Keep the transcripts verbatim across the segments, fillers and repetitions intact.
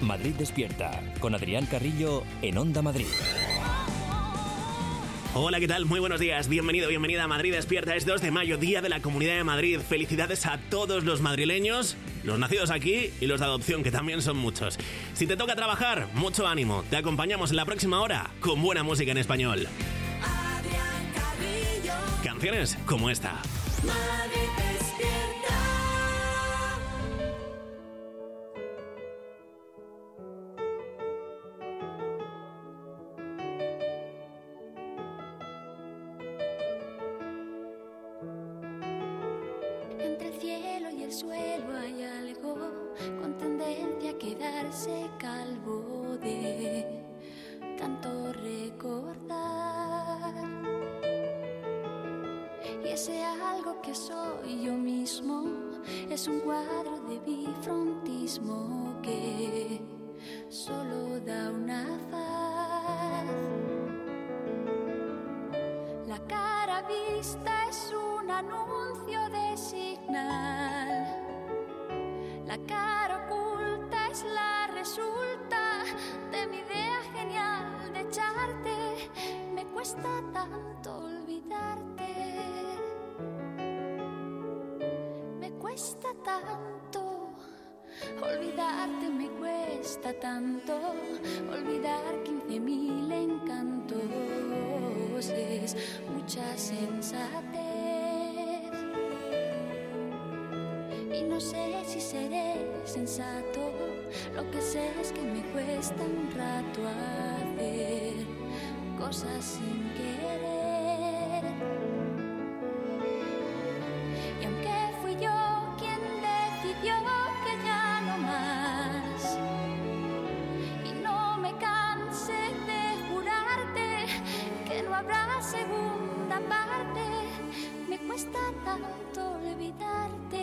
Madrid Despierta, con Adrián Carrillo en Onda Madrid. Hola, ¿qué tal? Muy buenos días. Bienvenido, bienvenida a Madrid Despierta. Es dos de mayo, Día de la Comunidad de Madrid. Felicidades a todos los madrileños, los nacidos aquí y los de adopción, que también son muchos. Si te toca trabajar, mucho ánimo. Te acompañamos en la próxima hora con buena música en español. Adrián Carrillo. Canciones como esta. Madrid Despierta. Entre el cielo y el suelo hay algo con tendencia a quedarse calvo de tanto recordar. Y ese algo que soy yo mismo es un cuadro de bifrontismo que solo da una faz. La cara vista es un anuncio de señal. La cara oculta es la resulta de mi idea genial de echarte. Me cuesta tanto olvidarte. Me cuesta tanto olvidarte, me cuesta tanto olvidar quince mil encantos. Es mucha sensatez y no sé si seré sensato. Lo que sé es que me cuesta un rato hacer cosas sin querer. Y aunque fui yo quien decidió que ya no más, y no me cansé de jurarte que no habrá segunda parte, me cuesta tanto olvidarte.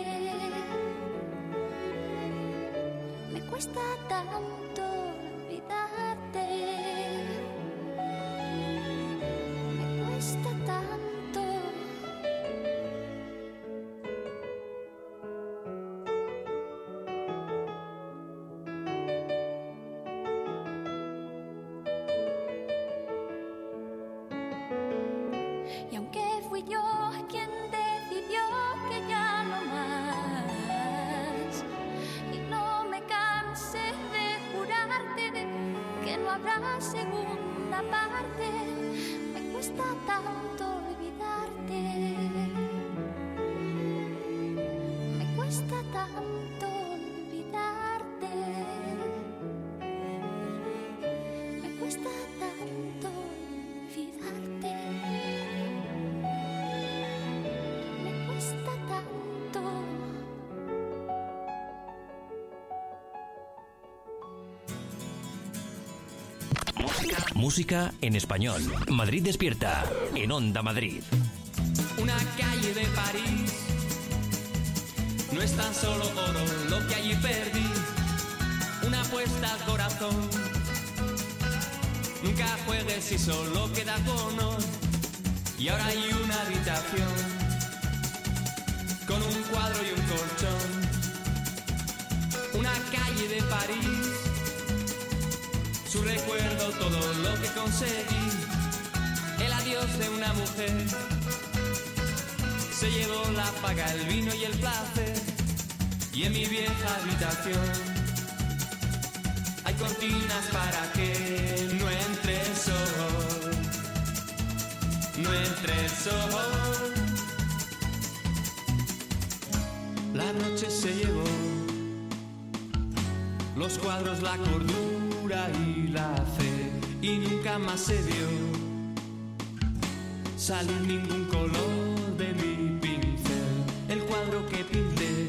Me cuesta tanto olvidarte. Me cuesta tanto. Y aunque fui yo quien decidió que ya no más, y no me cansé de jurarte que no habrá segunda parte, me cuesta tanto olvidarte. Me cuesta tanto olvidarte. Me cuesta tanto olvidarte. Me cuesta tanto. Música en español. Madrid Despierta en Onda Madrid. Una calle de París no es tan solo oro lo que allí perdí. Una apuesta al corazón. Nunca juegues si solo queda cono. Y ahora hay una habitación con un cuadro y un colchón. Una calle de París, su recuerdo, todo lo que conseguí. El adiós de una mujer se llevó la paga, el vino y el placer. Y en mi vieja habitación hay cortinas para que no entre el sol. No entre el sol. La noche se llevó los cuadros, la cordura y la fe, y nunca más se vio salir ningún color de mi pincel. El cuadro que pinté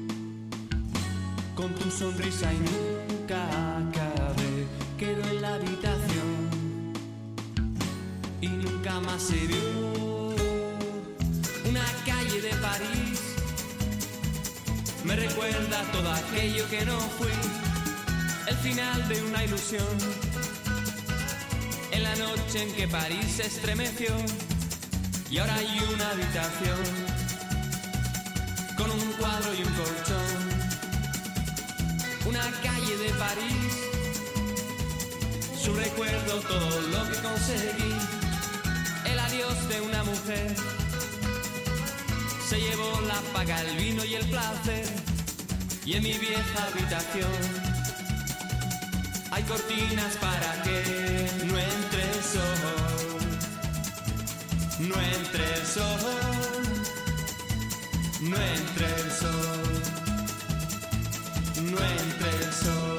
con tu sonrisa y nunca acabé quedó en la habitación y nunca más se vio. Una calle de París me recuerda todo aquello que no fui. El final de una ilusión, en la noche en que París se estremeció. Y ahora hay una habitación con un cuadro y un colchón. Una calle de París su recuerdo, todo lo que conseguí. El adiós de una mujer se llevó la paga, el vino y el placer. Y en mi vieja habitación hay cortinas para que no entre el sol, no entre el sol, no entre el sol, no entre el sol.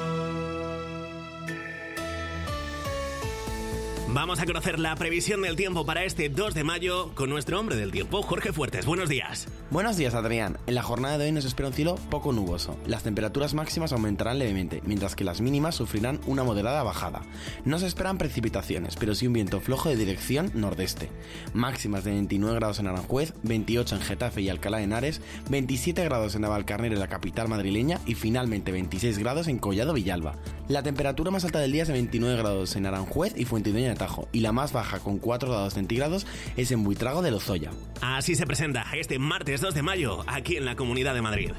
Vamos a conocer la previsión del tiempo para este dos de mayo con nuestro hombre del tiempo, Jorge Fuertes. Buenos días. Buenos días, Adrián. En la jornada de hoy nos espera un cielo poco nuboso. Las temperaturas máximas aumentarán levemente, mientras que las mínimas sufrirán una moderada bajada. No se esperan precipitaciones, pero sí un viento flojo de dirección nordeste. Máximas de veintinueve grados en Aranjuez, veintiocho en Getafe y Alcalá de Henares, veintisiete grados en Navalcarnero, la capital madrileña, y finalmente veintiséis grados en Collado Villalba. La temperatura más alta del día es de veintinueve grados en Aranjuez y Fuentidueña de Tajo, y la más baja, con cuatro grados centígrados, es en Buitrago de Lozoya. Así se presenta este martes dos de mayo aquí en la Comunidad de Madrid.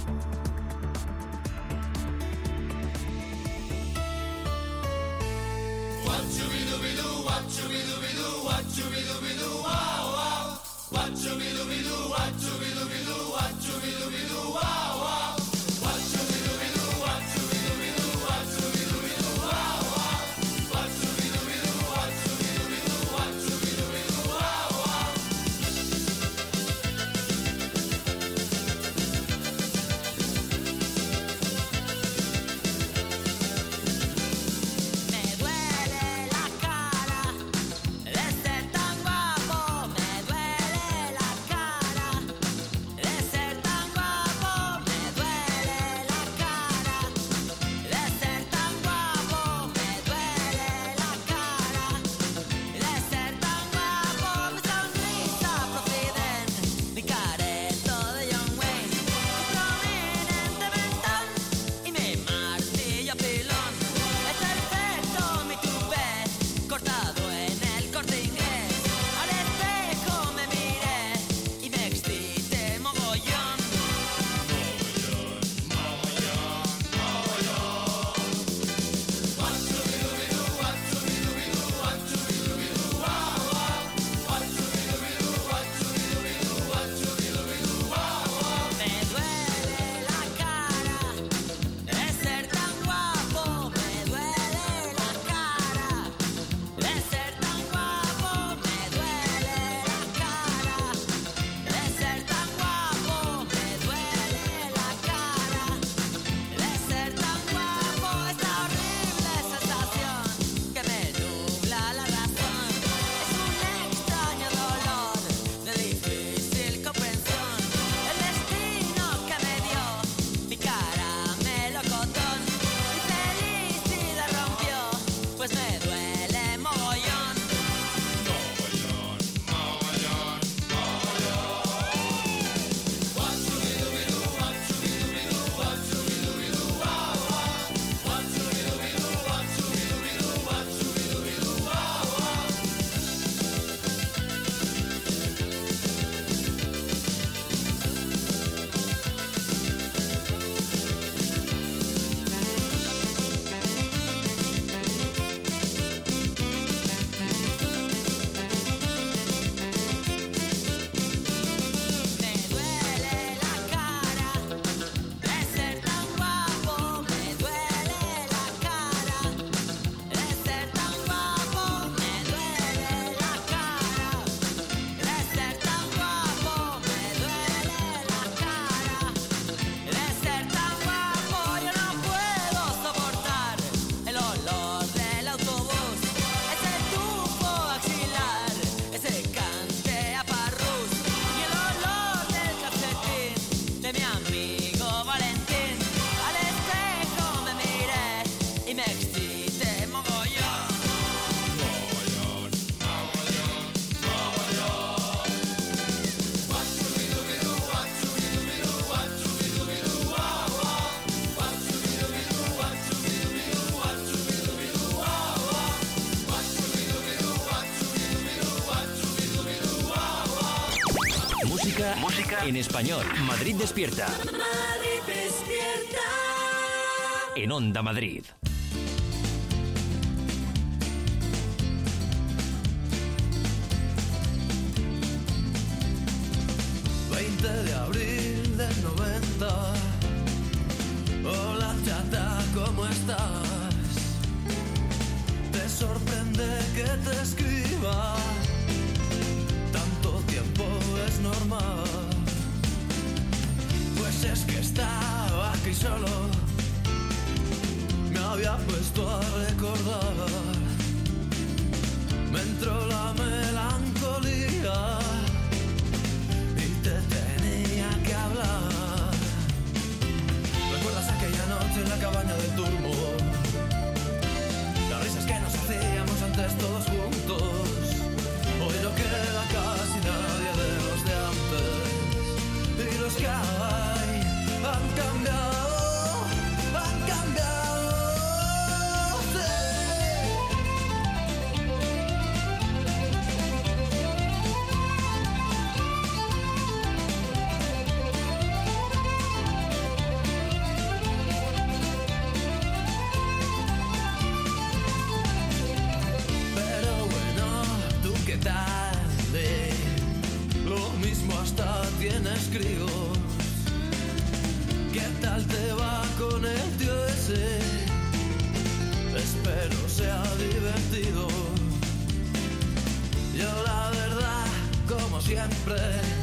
Música, música en español. Madrid despierta. Madrid despierta. En Onda Madrid. está. Hola chata, ¿cómo estás? Te sorprende que te escriba. Tanto tiempo es normal. Pues es que estaba aquí solo. Me había puesto a recordar. Me entró la melancolía y te tenía que hablar. ¿Recuerdas aquella noche en la cabaña del Turmo? Las risas que nos hacíamos antes todos juntos. Hoy no queda casi nadie de los de antes. Y los que hay han cambiado, han cambiado. Hasta tienes críos. ¿Qué tal te va con el tío ese? Espero sea divertido. Yo la verdad, como siempre,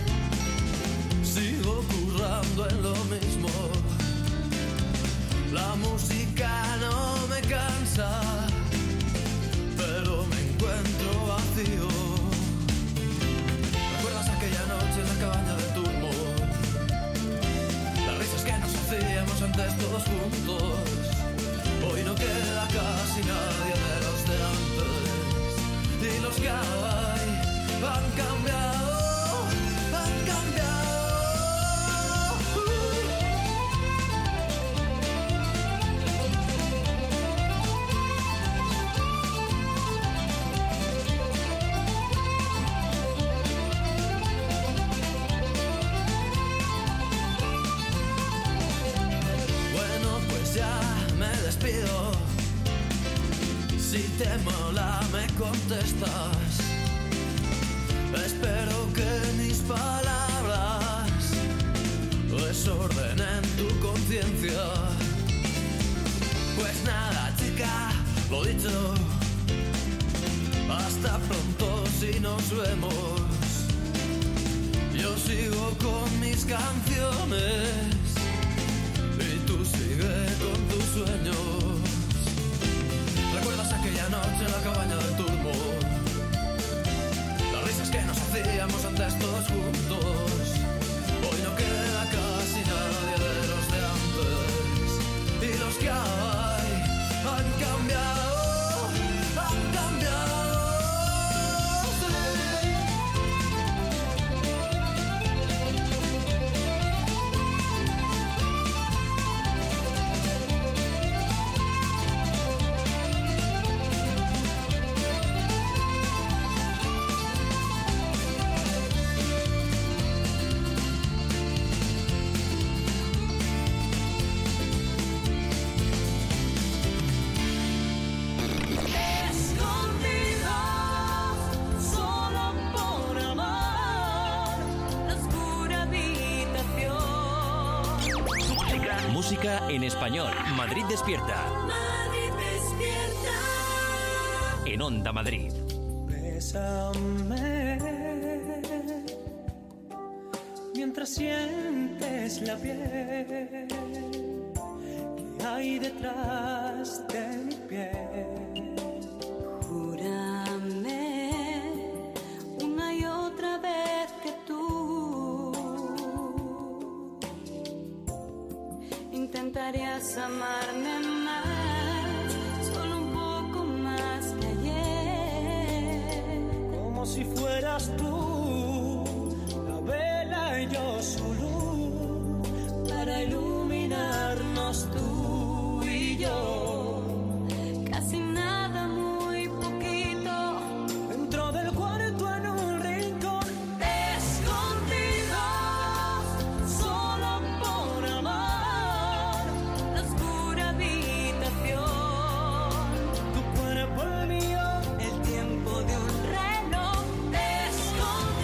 sigo currando en lo mismo. La música no me cansa, pero me encuentro vacío. Aquella noche en la cabaña del Turmo, las risas que nos hacíamos antes todos juntos. Hoy no queda casi nadie de los de antes. Y los que hay han cambiado, han cambiado. Si te mola me contestas. Espero que mis palabras desordenen tu conciencia. Pues nada chica, lo dicho. Hasta pronto si nos vemos. Yo sigo con mis canciones y tú sigue con tus sueños. ¿Recuerdas aquella noche en la cabaña del Turmo? Las risas que nos hacíamos antes todos juntos. Hoy no queda casi nadie de los de antes. Y los que hay han cambiado, han cambiado. Música en español. Madrid despierta. Madrid despierta. En Onda Madrid. Bésame mientras sientes la piel que hay detrás de mi piel. Júrame una y otra vez que tú intentarías amarme más, solo un poco más que ayer. Como si fueras tú la vela y yo su luz, Para iluminarnos tú y yo, casi nada, muy poquito, dentro del cuarto en un rincón. escondidos, solo por amar, la oscura habitación, Tu cuerpo el mío, el tiempo de un reloj, escondidos,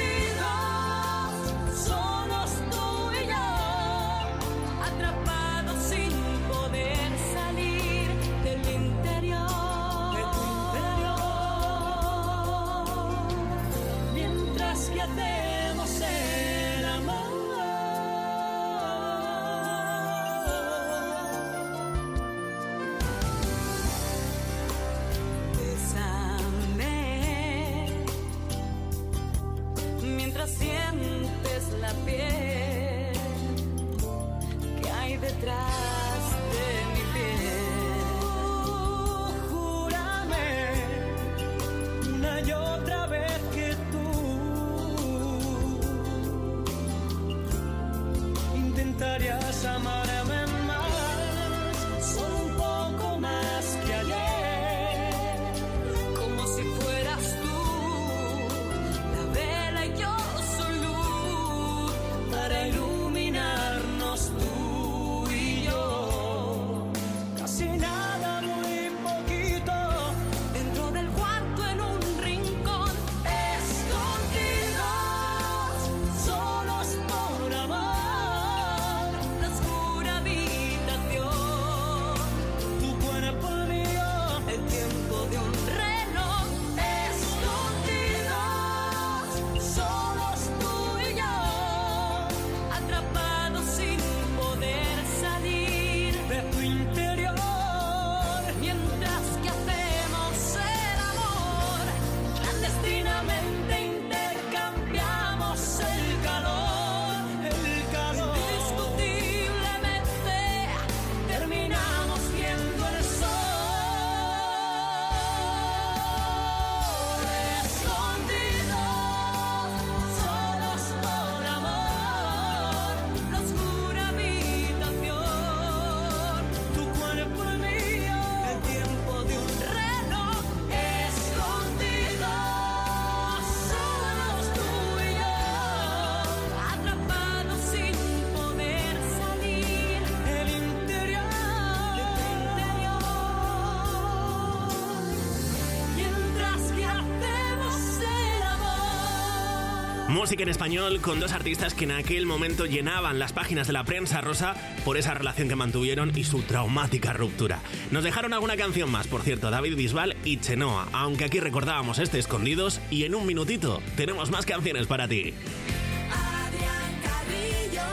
Música en español con dos artistas que en aquel momento llenaban las páginas de la prensa rosa por esa relación que mantuvieron y su traumática ruptura. Nos dejaron alguna canción más, por cierto, David Bisbal y Chenoa, aunque aquí recordábamos este Escondidos y en un minutito tenemos más canciones para ti. Adrián Carrillo,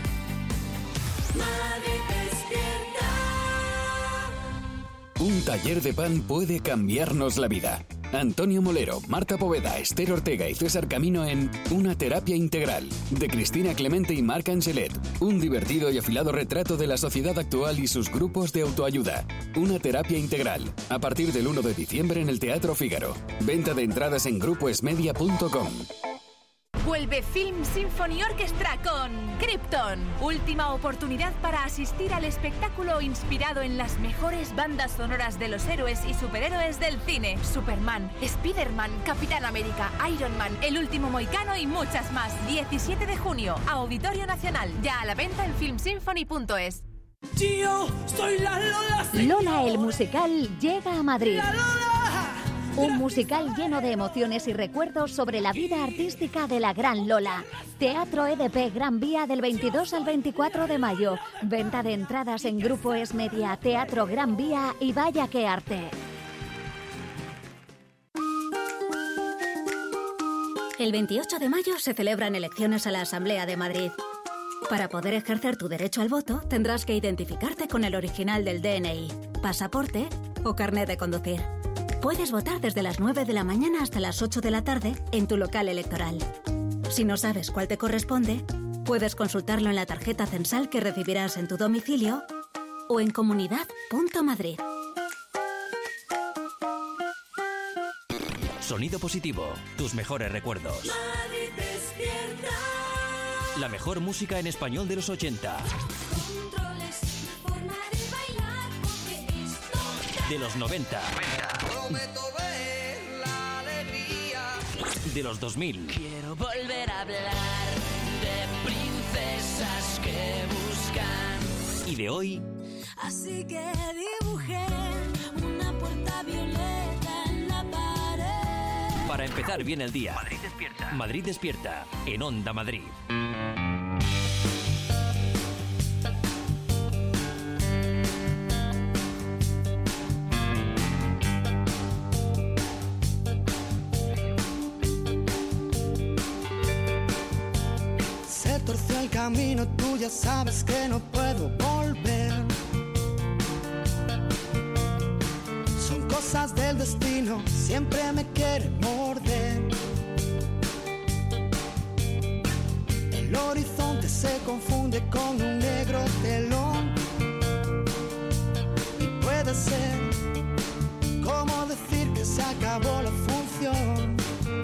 Madrid despierta. Un taller de pan puede cambiarnos la vida. Antonio Molero, Marta Poveda, Esther Ortega y César Camino en Una terapia integral, de Cristina Clemente y Marc Angelet. Un divertido y afilado retrato de la sociedad actual y sus grupos de autoayuda. Una terapia integral, a partir del uno de diciembre en el Teatro Fígaro. Venta de entradas en grupo esmedia punto com. Vuelve Film Symphony Orchestra con Krypton. Última oportunidad para asistir al espectáculo inspirado en las mejores bandas sonoras de los héroes y superhéroes del cine. Superman, Spider-Man, Capitán América, Iron Man, El Último Mohicano y muchas más. diecisiete de junio, Auditorio Nacional. Ya a la venta en film symphony punto es. Tío, soy la Lola. Lola el musical llega a Madrid. La Lola. Un musical lleno de emociones y recuerdos sobre la vida artística de la gran Lola. Teatro E D P Gran Vía del veintidós al veinticuatro de mayo. Venta de entradas en Grupo Es Media, Teatro Gran Vía y Vaya que Arte. El veintiocho de mayo se celebran elecciones a la Asamblea de Madrid. Para poder ejercer tu derecho al voto, tendrás que identificarte con el original del D N I, pasaporte o carnet de conducir. Puedes votar desde las nueve de la mañana hasta las ocho de la tarde en tu local electoral. Si no sabes cuál te corresponde, puedes consultarlo en la tarjeta censal que recibirás en tu domicilio o en comunidad punto madrid. Sonido Positivo, tus mejores recuerdos. Madrid despierta. La mejor música en español de los ochenta. Controles, forma de bailar, porque esto De los noventa. Prometo ver la alegría. De los dos mil. Quiero volver a hablar de princesas que buscan. Y de hoy. Así que dibujé una puerta violeta en la pared. Para empezar bien el día. Madrid despierta. Madrid despierta. En Onda Madrid. Se torció el camino, tú ya sabes que no puedo volver. Son cosas del destino, siempre me quiere morder. El horizonte se confunde con un negro telón. Y puede ser como decir que se acabó la función.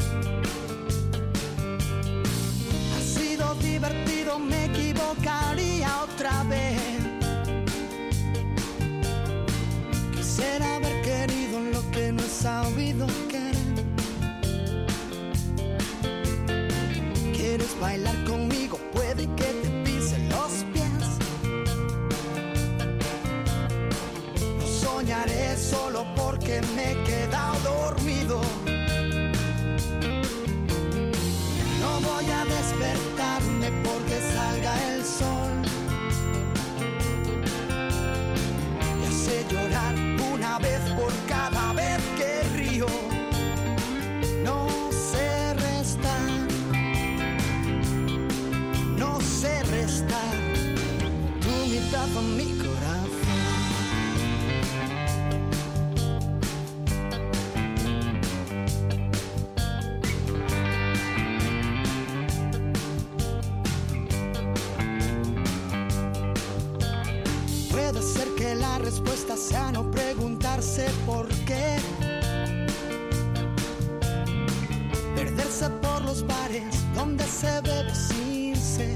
Ha sido divertido, me equivocaría otra vez. Quisiera haber querido lo que no he sabido querer. ¿Quieres bailar conmigo? Puede que te pise los pies. No soñaré solo porque me he quedado dormido. No voy a despertarme porque salga el sol. Me hace llorar una vez por cada vez que río. No sé restar, no sé restar tu mitad a mi corazón. Puede ser que la respuesta sea no preguntarse por qué. Perderse por los bares donde se bebe sin sed.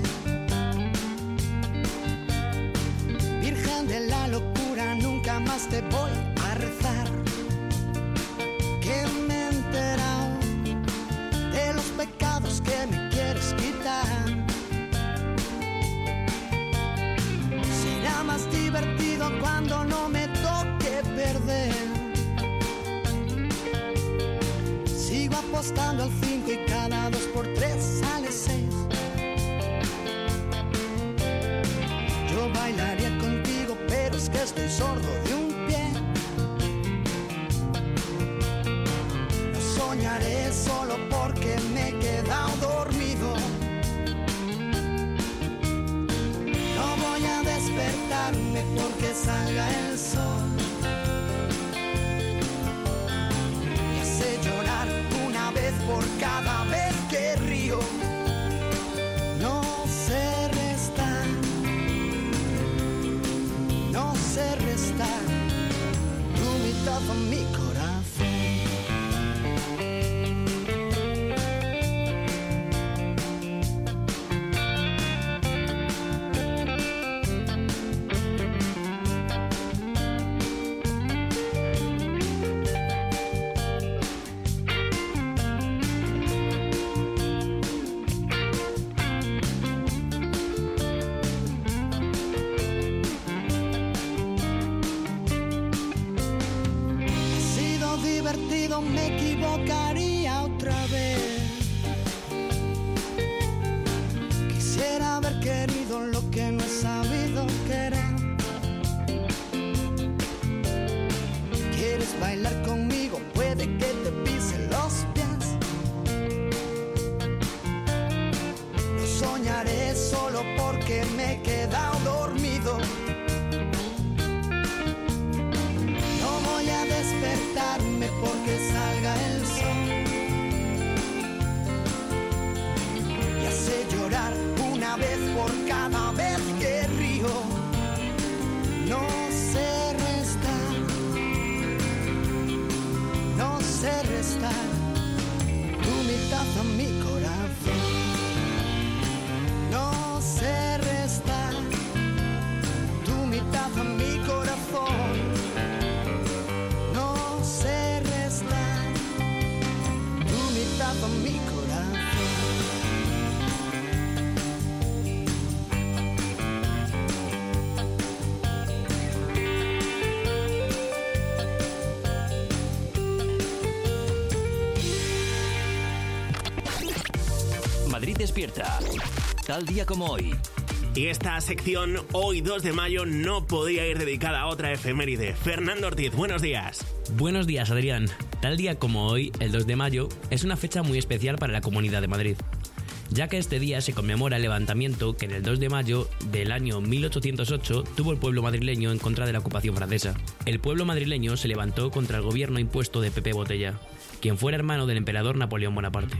Virgen de la locura, nunca más te voy a rezar. Que me he enterado de los pecados que me quieres quitar. Será más divertido cuando no me toque perder. Sigo a apostando al cinco y cada dos por tres sale seis. Yo bailaría contigo, pero es que estoy sordo de un pie. No soñaré solo porque me he quedado dormido. No voy a despertarme porque salga el sol. Me hace llorar una vez por cada vez que río. No sé restar, no sé restar tu mitad a mi corazón. Me equivocaría otra vez. Quisiera haber querido lo que no he sabido querer. ¿Quieres bailar conmigo? Puede que te pise los pies. No soñaré solo porque me he quedado dormido. Despertarme porque salga el sol. Y hace llorar una vez por cada vez que río. No sé restar, no sé restar tu mitad a mi corazón. No sé restar tu mitad a mi corazón. A mi corazón. Madrid despierta. Tal día como hoy. Y esta sección, hoy dos de mayo, no podría ir dedicada a otra efeméride. Fernando Ortiz, buenos días. Buenos días, Adrián. Tal día como hoy, el dos de mayo, es una fecha muy especial para la Comunidad de Madrid, ya que este día se conmemora el levantamiento que en el dos de mayo del año mil ochocientos ocho tuvo el pueblo madrileño en contra de la ocupación francesa. El pueblo madrileño se levantó contra el gobierno impuesto de Pepe Botella, quien fuera hermano del emperador Napoleón Bonaparte.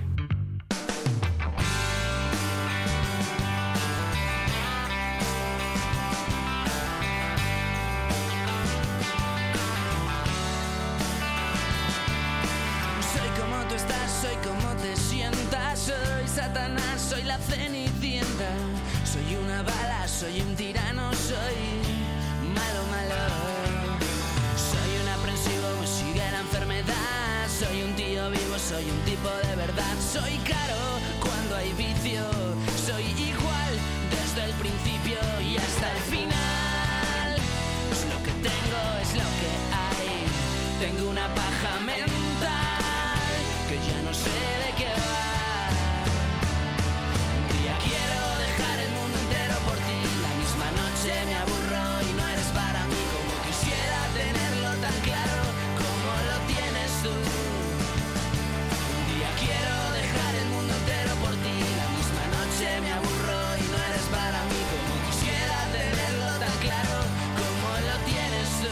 Soy la cenicienta, soy una bala, soy un tirano, soy malo, malo. Soy un aprensivo, me sigue la enfermedad. Soy un tío vivo, soy un tipo de verdad. Soy caro cuando hay vicio, soy igual desde el principio y hasta el final. Es lo que tengo, es lo que hay. Tengo una paja mental que ya no sé de qué va. Me aburro y no eres para mí, como quisiera tenerlo tan claro como lo tienes tú. Un día quiero dejar el mundo entero por ti. La misma noche me aburro y no eres para mí, como quisiera tenerlo tan claro como lo tienes tú.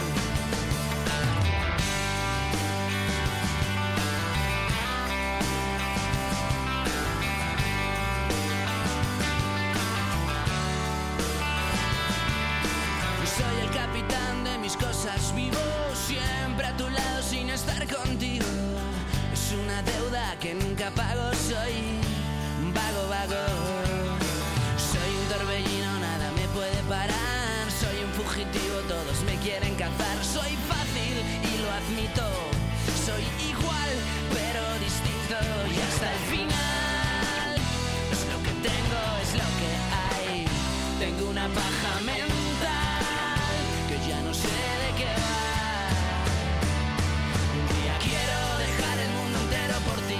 Cosas vivo siempre a tu lado sin estar contigo. Es una deuda que nunca pago. Soy vago, vago. Soy un torbellino, nada me puede parar. Soy un fugitivo, todos me quieren cazar. Soy fácil y lo admito. Soy igual pero distinto y hasta el final. Es lo que tengo, es lo que hay. Tengo una paja mental que ya no sé de qué va. Un día quiero dejar el mundo entero por ti.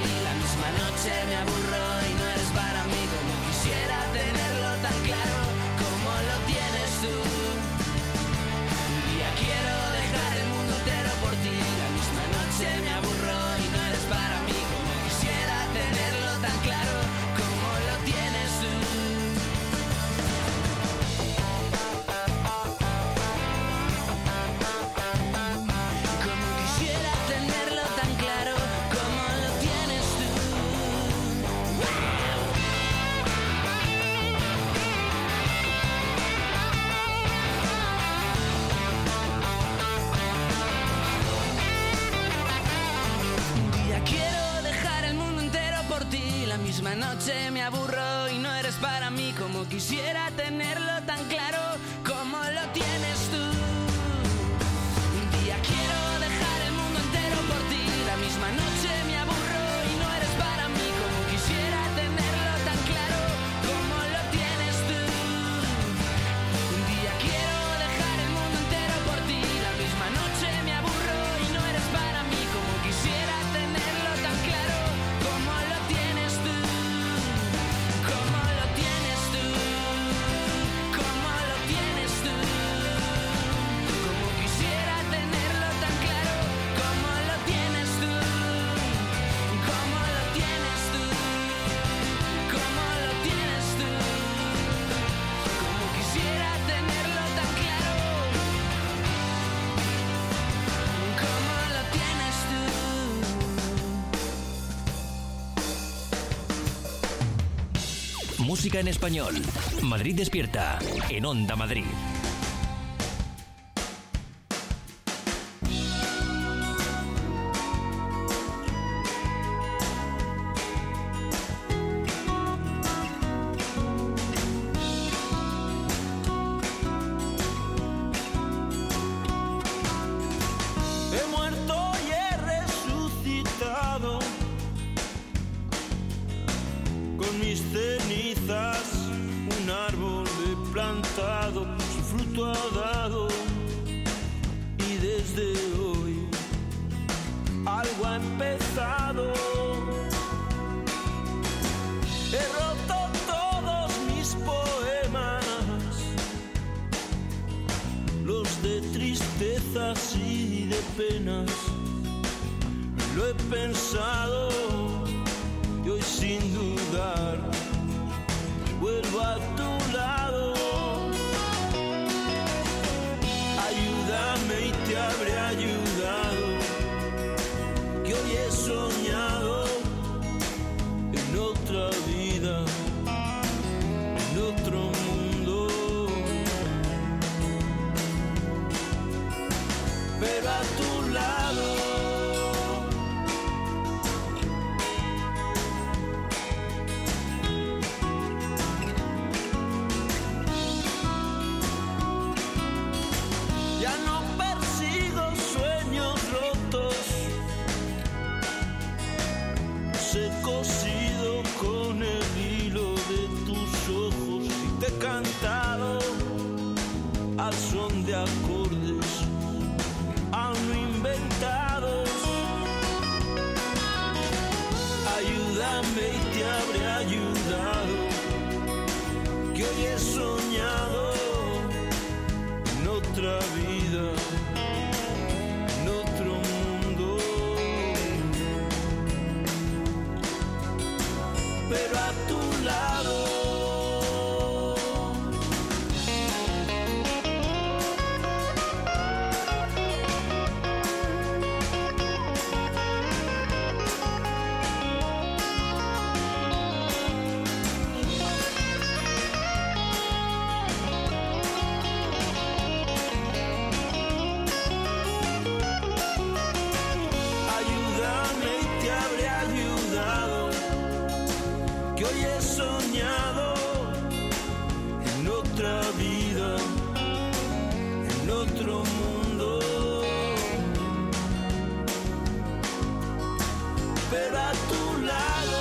noche me aburro y no eres para mí como quisiera tenerlo tan claro como lo tienes tú. Un día quiero dejar el mundo entero por ti, la misma noche me aburro y no eres para mí como quisiera tenerlo tan claro como lo tienes tú. Un día quiero dejar el mundo entero por ti, la misma noche me aburro y no eres para mí como quisiera tenerlo tan claro como lo tienes tú. Como lo tienes tú, como lo tienes tú, como quisiera tenerlo tan claro, como lo tienes tú, como lo tienes tú, como lo tienes tú, como quisiera tenerlo tan claro, como lo tienes tú. Música en español. Madrid Despierta. En Onda Madrid. He muerto y he resucitado con mis cenizas, un árbol he plantado, su fruto ha dado y desde hoy algo ha empezado. He roto todos mis poemas, los de tristezas y de penas. Lo he pensado y hoy sin dudar vuelvo a tu lado. Ayúdame y te habré ayudado, que hoy he soñado en otra vida, en otro mundo. Pero a tu lado. Ya no persigo sueños rotos, los he cosido con el hilo de tus ojos y te he cantado al son de acordes aún no inventados. Ayúdame y te habré ayudado, que hoy he soñado en otra vida, en otro mundo. Pero a tu lado. Ayúdame y te habré ayudado, que hoy he soñado en otra vida, en otro mundo. Pero a tu lado.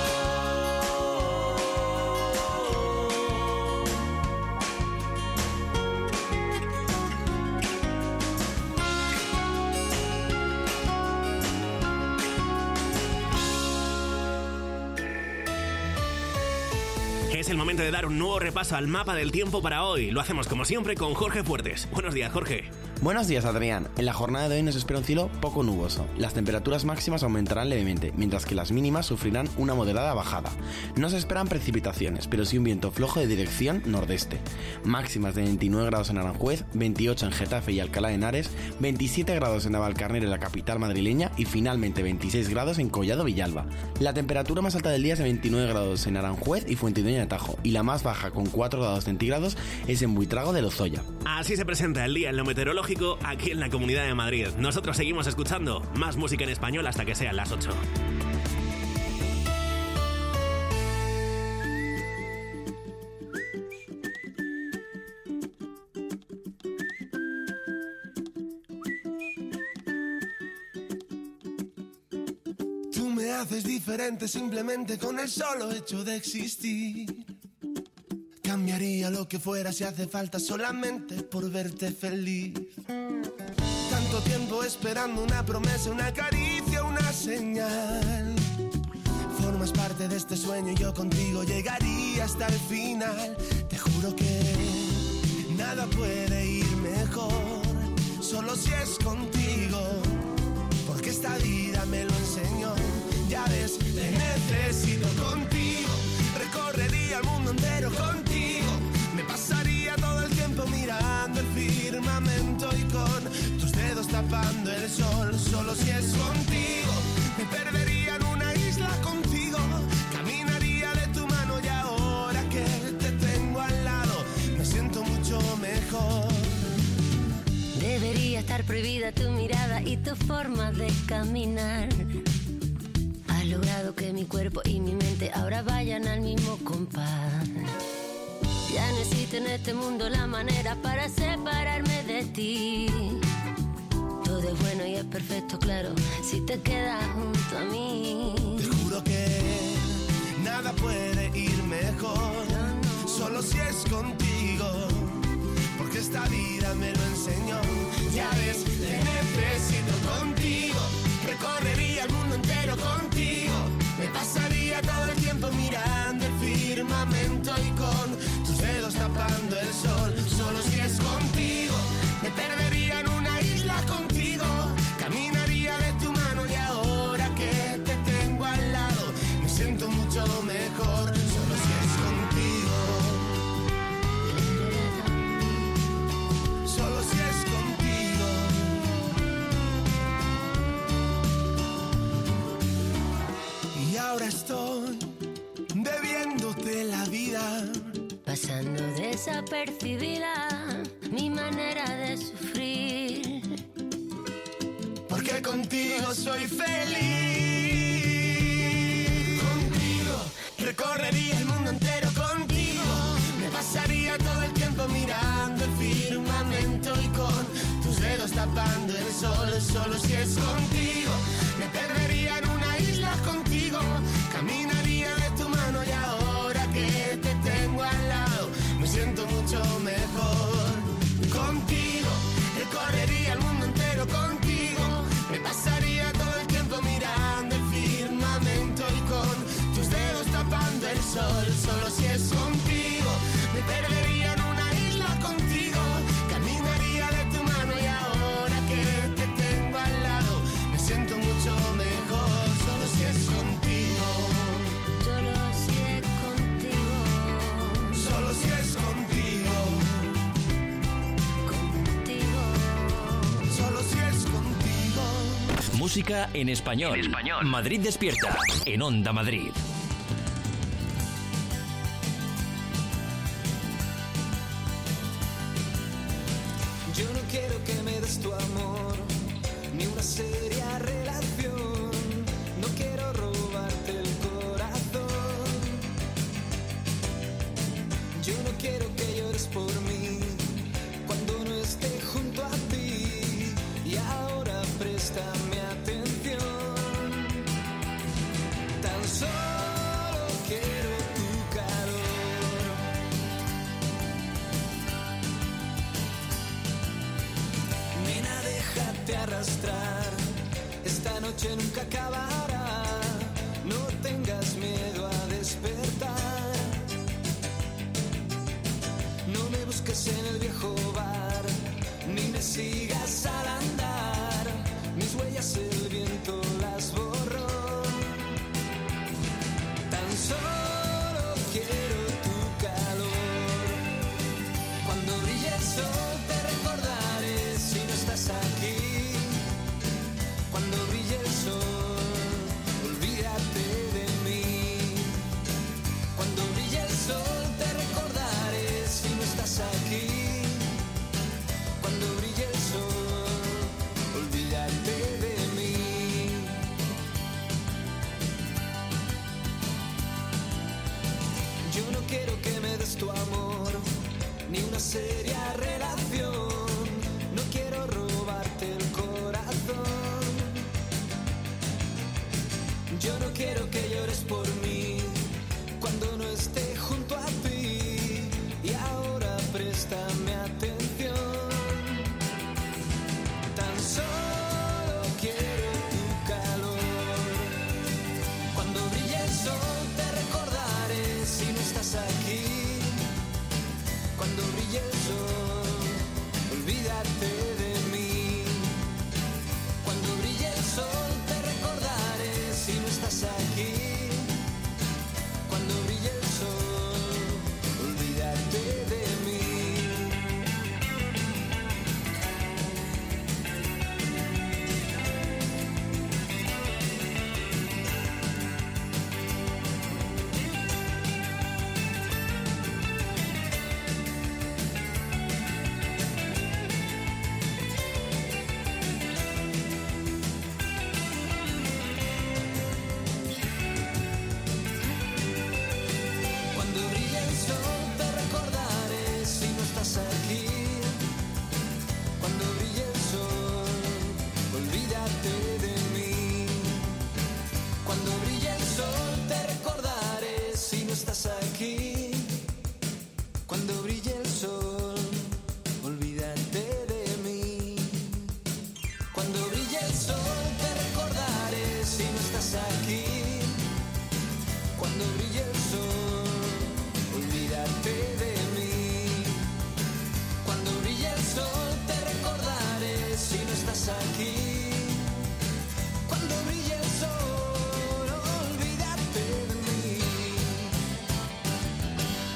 Es el momento de dar un nuevo repaso al mapa del tiempo para hoy. Lo hacemos como siempre con Jorge Fuertes. Buenos días, Jorge. Buenos días, Adrián. En la jornada de hoy nos espera un cielo poco nuboso. Las temperaturas máximas aumentarán levemente, mientras que las mínimas sufrirán una moderada bajada. No se esperan precipitaciones, pero sí un viento flojo de dirección nordeste. Máximas de veintinueve grados en Aranjuez, veintiocho en Getafe y Alcalá de Henares, veintisiete grados en Navalcarnero, en la capital madrileña, y finalmente veintiséis grados en Collado Villalba. La temperatura más alta del día es de veintinueve grados en Aranjuez y Fuentidueña de Tajo, y la más baja, con cuatro grados centígrados, es en Buitrago de Lozoya. Así se presenta el día en lo meteorológico aquí en la Comunidad de Madrid. Nosotros seguimos escuchando más música en español hasta que sean las ocho. haces diferente simplemente con el solo hecho de existir. Cambiaría lo que fuera si hace falta solamente por verte feliz. Tanto tiempo esperando una promesa, una caricia, una señal. Formas parte de este sueño y yo contigo llegaría hasta el final. Te juro que nada puede ir mejor, solo si es contigo, porque esta vida me lo enseñó. Ya ves, te necesito contigo, recorrería el mundo entero contigo. Me pasaría todo el tiempo mirando el firmamento y con tus dedos tapando el sol. Solo si es contigo, me perdería en una isla contigo. Caminaría de tu mano y ahora que te tengo al lado, me siento mucho mejor. Debería estar prohibida tu mirada y tu forma de caminar. Has logrado que mi cuerpo y mi mente ahora vayan al mismo compás. Ya no existe en este mundo la manera para separarme de ti. Todo es bueno y es perfecto, claro, si te quedas junto a mí. Te juro que nada puede ir mejor, solo si es contigo, porque esta vida me lo enseñó. Ya ves, te necesito contigo, recorrería el mundo entero contigo. Me pasaría todo el tiempo mirando el firmamento y con tus dedos tapando el sol. Solo si es contigo, me perdería en una isla contigo. Caminaría de tu mano y ahora que te tengo al lado, me siento mucho mejor. Solo si es contigo. Solo si es contigo. Y ahora estoy bebiéndote la vida, pasando desapercibida mi manera de sufrir. Porque contigo soy feliz. Contigo recorrería el mundo entero contigo. Me pasaría todo el tiempo mirando el firmamento y con tus dedos tapando el sol. Solo si es contigo, me perdería en una isla contigo. Caminaría de tu mano y ahora que te tengo al lado, me siento mucho mejor. Contigo recorrería el mundo entero contigo. Me pasaría todo el tiempo mirando el firmamento y con tus dedos tapando el sol. Solo si es contigo, me perdería en una isla contigo. Caminaría de tu mano y ahora que te tengo al lado, me siento mucho mejor. Solo si es contigo. Solo si es contigo. Solo si es contigo. Contigo. Solo si es contigo. Música en español. En español. Madrid Despierta, en Onda Madrid. Yo no quiero que me des tu amor, ni una seria relación. No quiero robarte el corazón. Yo no quiero que llores por mí cuando no esté junto a ti. Y ahora préstame atención. Tan solo quiero tu calor. Nena, déjate arrastrar. Esta noche nunca acabará. No tengas miedo a despertar. No me busques en el viejo bar, ni me sigas al andar. Mis huellas el viento las borró. Tan solo quiero tu calor. Cuando brille el sol te recordaré si no estás aquí. Cuando brille el sol, olvídate de mí. Cuando brille el sol te recordaré si no estás aquí. Cuando brille el sol.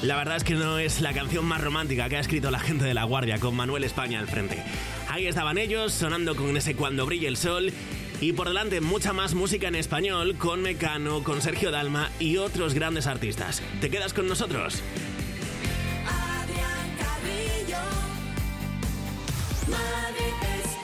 La verdad es que no es la canción más romántica que ha escrito la gente de La Guardia, con Manuel España al frente. Ahí estaban ellos, sonando con ese Cuando brille el sol. Y por delante mucha más música en español, con Mecano, con Sergio Dalma y otros grandes artistas. ¿Te quedas con nosotros? Adrián Carrillo, Madrid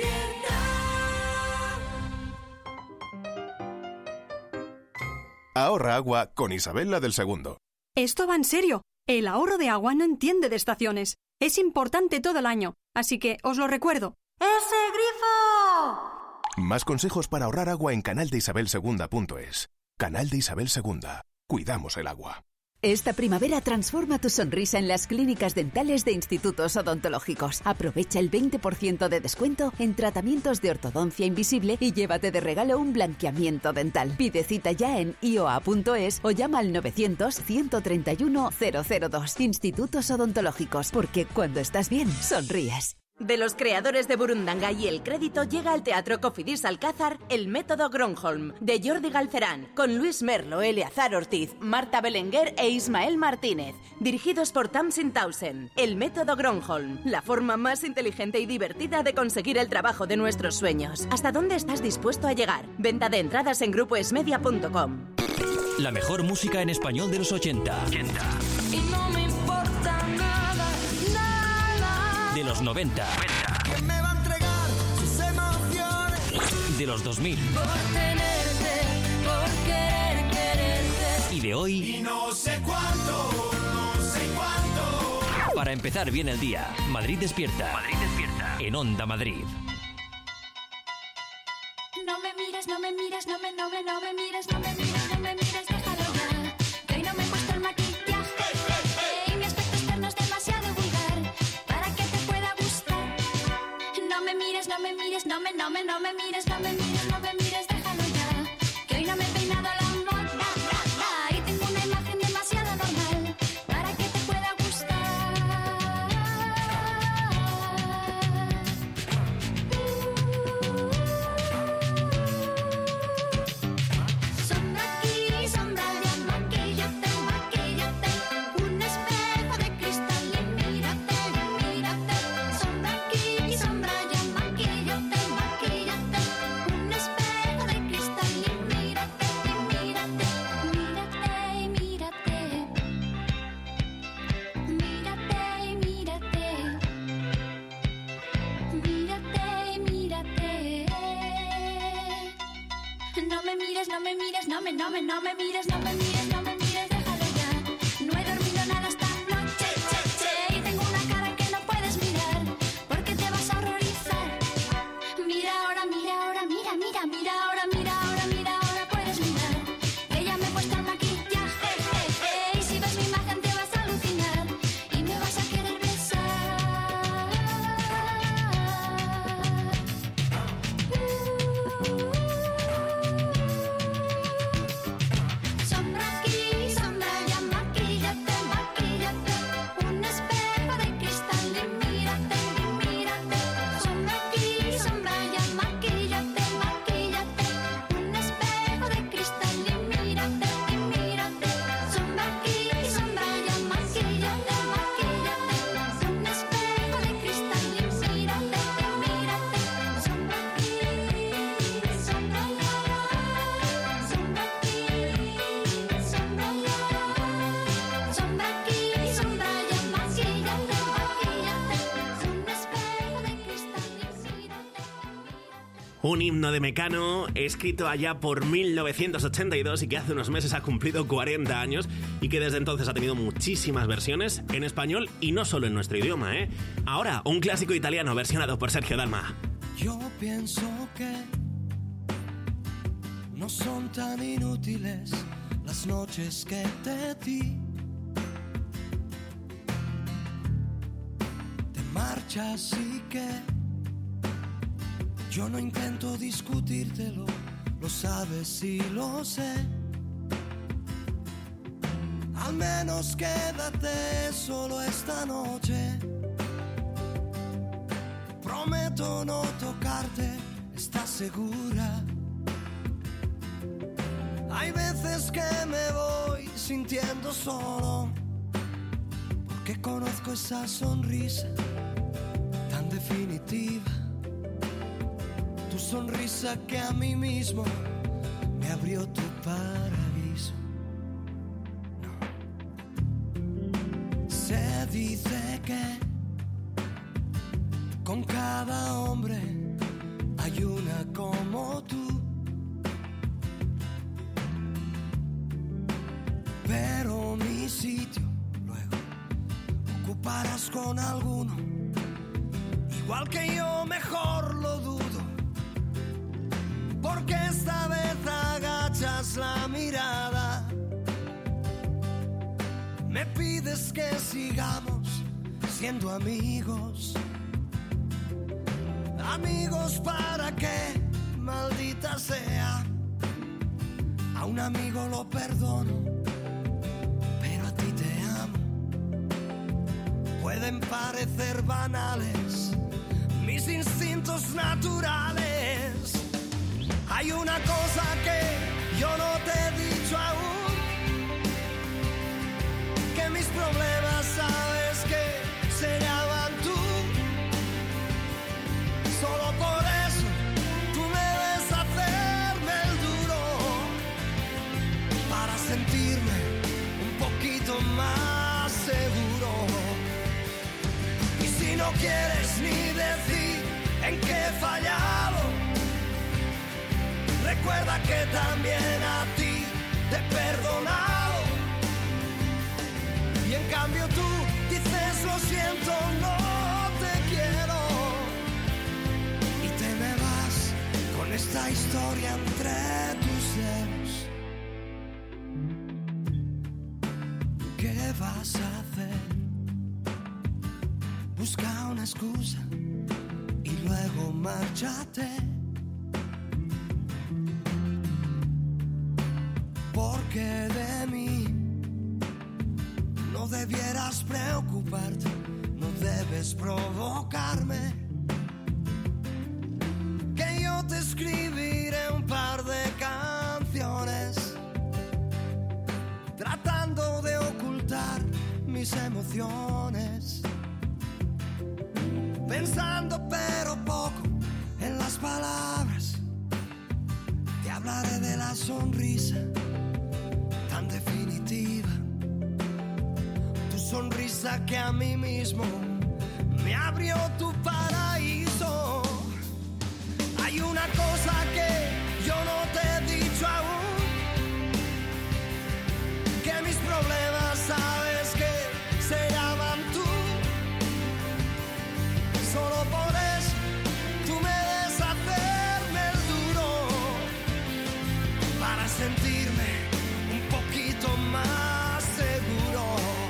despierta. Ahorra agua con Isabel la del Segundo. Esto va en serio. El ahorro de agua no entiende de estaciones. Es importante todo el año, así que os lo recuerdo. ¡Ese grifo! Más consejos para ahorrar agua en canal de isabel segunda punto es. Canal de Isabel Segunda. Cuidamos el agua. Esta primavera transforma tu sonrisa en las clínicas dentales de Institutos Odontológicos. Aprovecha el veinte por ciento de descuento en tratamientos de ortodoncia invisible y llévate de regalo un blanqueamiento dental. Pide cita ya en i o a punto es o llama al novecientos, ciento treinta y uno, cero cero dos. Institutos Odontológicos, porque cuando estás bien, sonríes. De los creadores de Burundanga y El Crédito llega al Teatro Cofidis Alcázar El Método Gronholm, de Jordi Galcerán, con Luis Merlo, Eleazar Ortiz, Marta Belenguer e Ismael Martínez, dirigidos por Tamsin Townsend. El Método Gronholm, la forma más inteligente y divertida de conseguir el trabajo de nuestros sueños. ¿Hasta dónde estás dispuesto a llegar? Venta de entradas en grupo esmedia punto com. La mejor música en español de los ochenta. Y no me importa nada, nada. De los noventa. ¿Quién me va a entregar sus emociones? De los dos mil. Por tenerte, por querer quererte. Y de hoy. Y no sé cuánto, no sé cuánto. Para empezar bien el día, Madrid despierta. Madrid despierta. En Onda Madrid. No me mires, no me mires, no me, no me, no me mires, no me mires, no me mires, déjalo ya. Que hoy no me he puesto el maquillaje y mi aspecto externo es demasiado vulgar para que te pueda gustar. No me mires, no me mires, no me, no me, no me mires, no me mires, no me mires, déjalo ya. Que hoy no me he peinado la moda y tengo una imagen demasiado normal para que te pueda gustar. Sombra aquí, sombra allá, maquíllate, maquíllate. Un espejo de cristal y mírate, mírate. Sombra aquí, sombra allá, maquíllate, maquíllate. Un espejo de cristal y mírate, mírate. Mírate y mírate. Mírate y mírate. Mírate y mírate. No me mires, no me mires, no me, no me, no me mires, no me mires, no me mires, déjalo ya. No he dormido nada esta noche, che, che, y tengo una cara que no puedes mirar, porque te vas a horrorizar. Mira ahora, mira ahora, mira, mira, mira ahora, mira ahora, mira ahora, puedes mirar. Que ya me he puesto el maquillaje, je, je, y si ves mi imagen te vas a alucinar y me vas a querer besar. Sombra aquí, sombra allá, maquíllate, maquíllate. Un espejo de cristal y mírate, y mírate. Sombra aquí, sombra allá, maquíllate, maquíllate. Un espejo de cristal y mírate, y mírate. Sombra aquí, sombra allá, maquíllate, maquíllate. Un espejo de cristal y mírate, y mírate. Sombra aquí, sombra allá. Sombra aquí, sombra allá. Sombra aquí, sombra allá, maquíllate, maquíllate. Un espejo de cristal y mírate. Un himno de Mecano, escrito allá por mil novecientos ochenta y dos y que hace unos meses ha cumplido cuarenta años y que desde entonces ha tenido muchísimas versiones en español y no solo en nuestro idioma, ¿eh? Ahora, un clásico italiano versionado por Sergio Dalma. Yo pienso que no son tan inútiles las noches que te di. Te marchas y que yo no intento discutírtelo, lo sabes y lo sé. Al menos quédate solo esta noche. Prometo no tocarte, ¿estás segura? Hay veces que me voy sintiendo solo Reconozco esa sonrisa tan definitiva, tu sonrisa que a mí mismo me abrió tu paraíso. No. Se dice que con cada hombre hay una como tú, pero mi sitio luego ocuparás con alguno, igual que yo, mejor lo dudo, porque esta vez agachas la mirada, me pides que sigamos siendo amigos. Amigos para que, maldita sea, a un amigo lo perdono, pero a ti te amo. Pueden parecer banales mis instintos naturales. Hay una cosa que yo no te he dicho aún, que mis problemas sabes que se llaman tú. Solo por eso tú me ves hacerme el duro, para sentirme un poquito más seguro. Y si no quieres ni decir en qué he fallado, recuerda que también a ti te he perdonado. Y en cambio tú dices lo siento, no te quiero, y te me vas con esta historia entre tus dedos. ¿Qué vas a hacer? Busca una excusa y luego márchate, porque de mí no debieras preocuparte, no debes provocarme, que yo te escribiré un par de canciones, tratando de ocultar mis emociones, pensando pero poco en las palabras. Te hablaré de la sonrisa tan definitiva, tu sonrisa que a mí mismo me abrió tu paraíso. Hay una cosa que yo no te he dicho aún, que mis problemas sabes que se llaman tú. Solo por eso tú me ves hacerme el duro, para sentirme un poquito más seguro.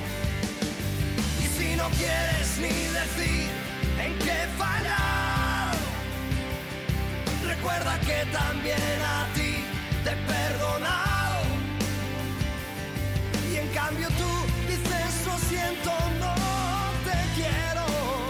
Y si no quieres ni decir en qué he fallado, recuerda que también a ti te he perdonado. Y en cambio tú dices lo siento, no te quiero,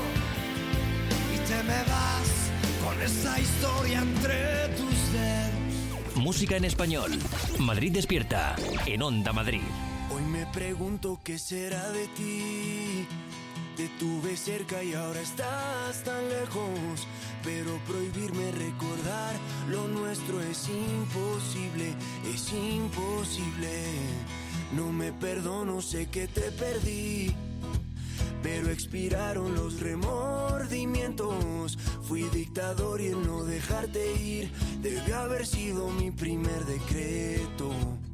y te me vas con esa historia entre tus dedos. Música en español. Madrid despierta en Onda Madrid. Hoy me pregunto qué será de ti. Te tuve cerca y ahora estás tan lejos, pero prohibirme recordar lo nuestro es imposible, es imposible. No me perdono, sé que te perdí, pero expiraron los remordimientos. Fui dictador y el no dejarte ir debió haber sido mi primer decreto.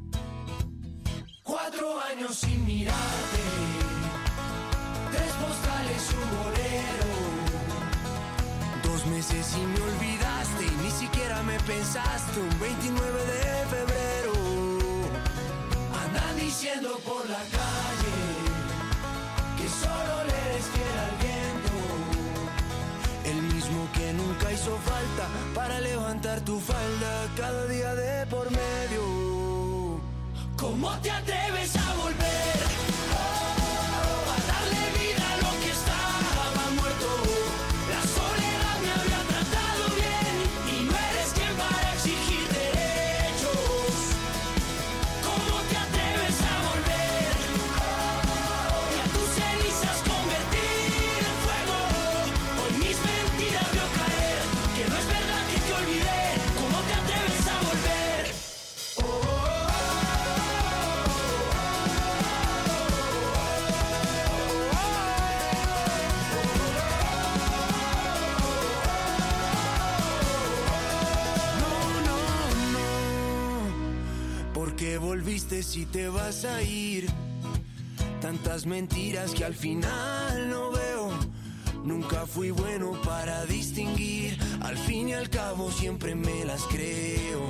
Cuatro años sin mirarte, tres postales, un bolero. Dos meses y me olvidaste y ni siquiera me pensaste. Un veintinueve de febrero andan diciendo por la calle que solo le eres fiel al viento, el mismo que nunca hizo falta para levantar tu falda cada día de por medio. ¿Cómo te atreves a volver? Oh, a darle vida a lo que estaba muerto. La soledad me había tratado bien y no eres quien para exigir derechos. ¿Cómo te atreves a volver? Oh, y a tus cenizas que volviste si te vas a ir. Tantas mentiras que al final no veo. Nunca fui bueno para distinguir. Al fin y al cabo siempre me las creo.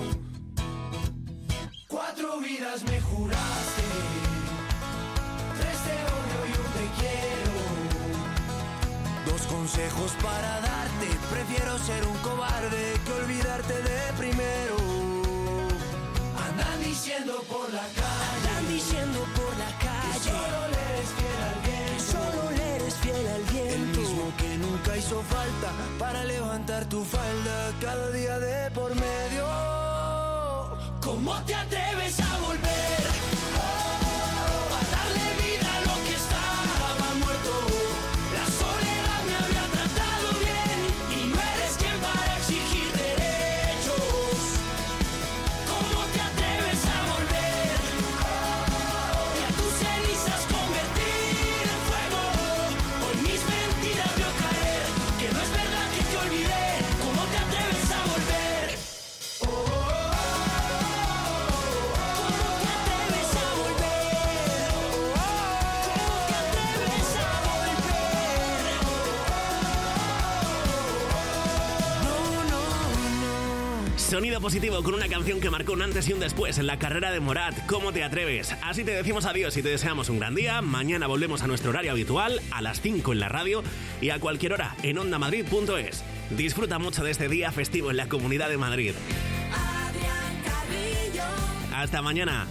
Cuatro vidas me juraste, tres te odio y un te quiero. Dos consejos para darte, prefiero ser un cobarde que olvidarte de primero. Andan diciendo por la calle, andan diciendo por la calle, que solo le eres fiel al viento, que solo le eres fiel al viento. El mismo que nunca hizo falta para levantar tu falda cada día de por medio. ¿Cómo te atreves a volver? Oh, a darle vida a lo que estaba muerto. La soledad me había tratado bien y no eres quien para exigir derechos. ¿Cómo te atreves a volver? Oh, y a tus cenizas convertir en fuego. Hoy mis mentiras veo caer, que no es verdad que te olvidé. ¿Cómo te atreves a volver? Oh, Sonido positivo con una canción que marcó un antes y un después en la carrera de Morat. ¿Cómo te atreves? Así te decimos adiós y te deseamos un gran día. Mañana volvemos a nuestro horario habitual, a las cinco en la radio y a cualquier hora en onda madrid punto es. Disfruta mucho de este día festivo en la Comunidad de Madrid. Hasta mañana.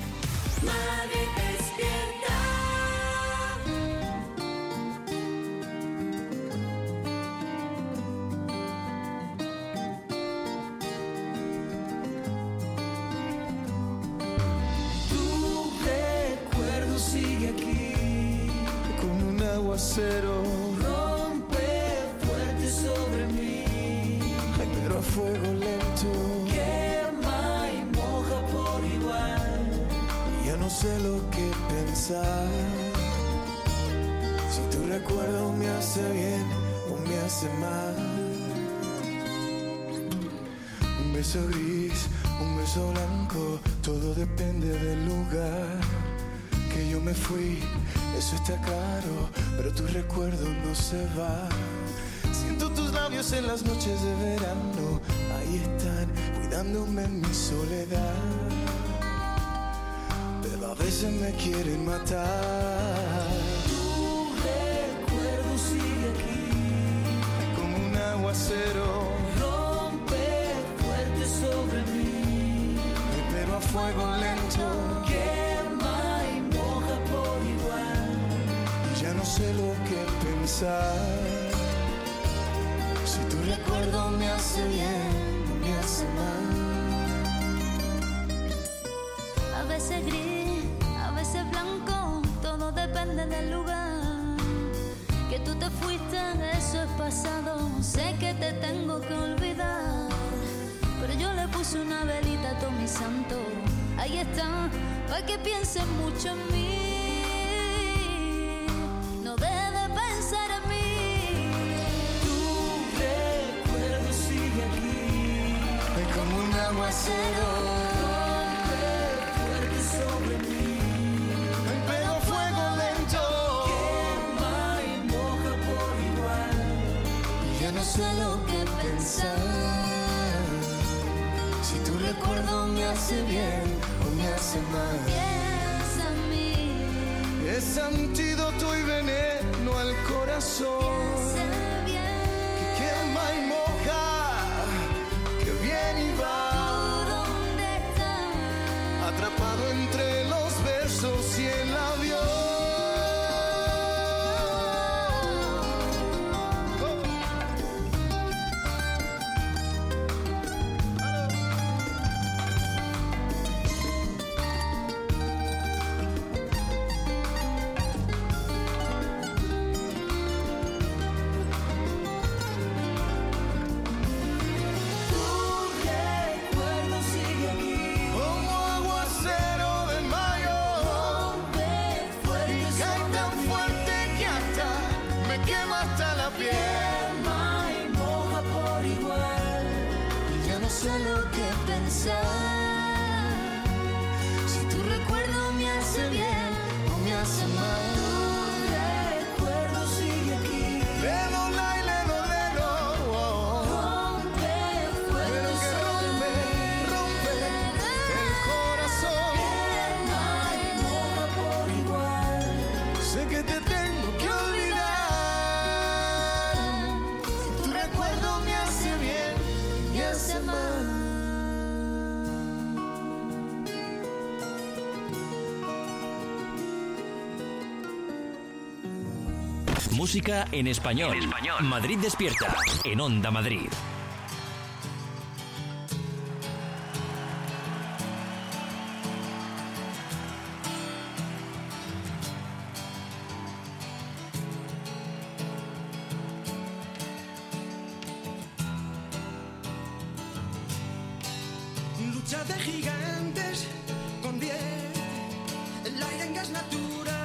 Sigue aquí como un aguacero, rompe fuerte sobre mí. Ay, pero a fuego lento, quema y moja por igual. Ya no sé lo que pensar. Si tu recuerdo me hace bien o me hace mal. Un beso gris, un beso blanco, todo depende del lugar. Que yo me fui, eso está claro, pero tu recuerdo no se va. Siento tus labios en las noches de verano, ahí están, cuidándome en mi soledad. Pero a veces me quieren matar. Tu recuerdo sigue aquí, como un aguacero, rompe fuerte sobre mí. Pero a fuego lento, ya no sé lo que pensar. Si tu recuerdo me hace bien o me hace mal. A veces gris, a veces blanco, todo depende del lugar. Que tú te fuiste, eso es pasado. Sé que te tengo que olvidar, pero yo le puse una velita a todo mi santo. Ahí está, para que piensen mucho en mí. No debe pensar en mí. Tu recuerdo sigue aquí, es como un aguacero, rompe fuerte sobre mí. Pero a fuego lento, quema y moja por igual. Ya no sé lo que pensar. Si tu recuerdo me hace bien o me hace mal. Piensa en mí. Es antídoto y veneno al corazón. Piensa bien. Que quema y moja, que viene y va. ¿Tú dónde estás? Atrapado entre los versos y el avión. Si tu recuerdo me hace bien o me hace mal, tu recuerdo sigue aquí. Lelo, lai, lelo, lelo, oh. Rompe fuerte, pero que rompe, rompe el corazón. Que no hay nada por igual. Sé que te tengo que olvidar. Si tu recuerdo me hace bien, me hace mal. Música en español. En español. Madrid despierta. En Onda Madrid. Lucha de gigantes, convierte el aire en gas natural.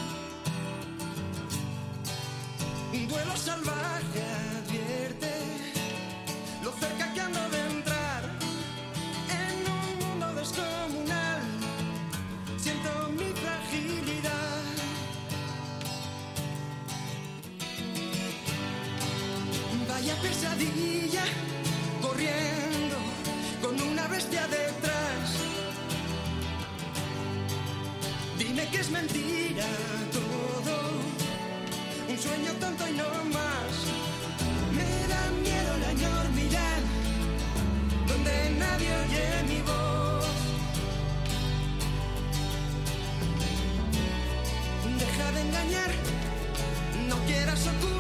Un duelo salvaje advierte lo cerca que ando de entrar en un mundo descomunal. Siento mi fragilidad. Vaya pesadilla, corriendo con una bestia detrás. Dime que es mentira todo, un sueño tonto y no más. Me da miedo la enormidad, donde nadie oye mi voz. Deja de engañar, no quieras ocultar.